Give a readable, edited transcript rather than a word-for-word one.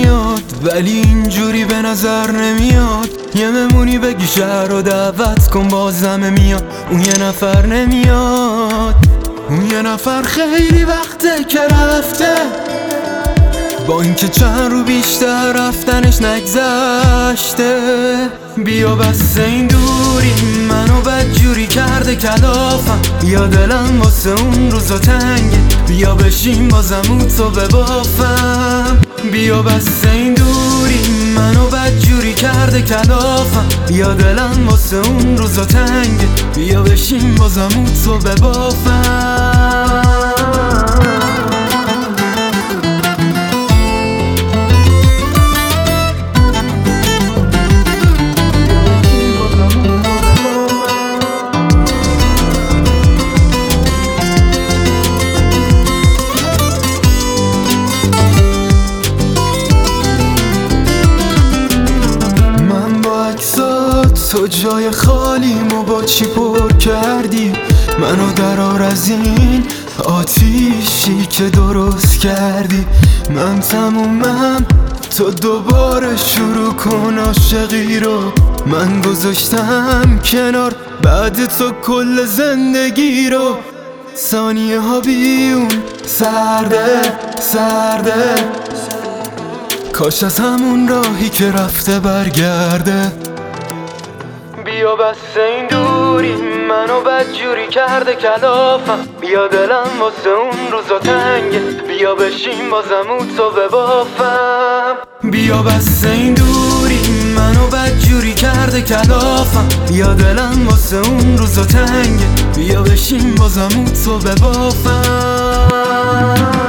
میاد ولی اینجوری به نظر نمیاد. یه ممونی بگی شهر رو دعوت کن بازم میاد. اون یه نفر نمیاد، اون یه نفر خیلی وقته که رفته، با اینکه چند رو بیشتر رفتنش نگذشته. بیا بس این دوری منو بدجوری کرده کلافم، بیا دلم واسه اون روزا تنگه، بیا بشین بازم اون تو ببافم. بیا بس این دوری منو بدجوری کرده کلافم، بیا دلم واسه اون روزا تنگه، بیا بشین بازم اون تو ببافم. تو جای خالیمو با چی پر کردی؟ منو درار از این آتیشی که درست کردی. من تمومم، تو دوباره شروع کن عاشقی رو. من گذاشتم کنار بعد تو کل زندگی رو. ثانیه ها بیون سرده، کاش از همون راهی که رفته برگرده. بیا بس این دوری منو بدجوری کرده کلافم، بیا دلم واسه اون روزا تنگه، بیا بشین بازم اون تو ببافم. بیا بس این دوری منو بدجوری کرده کلافم، بیا دلم واسه اون روزا تنگه، بیا بشین بازم اون تو ببافم.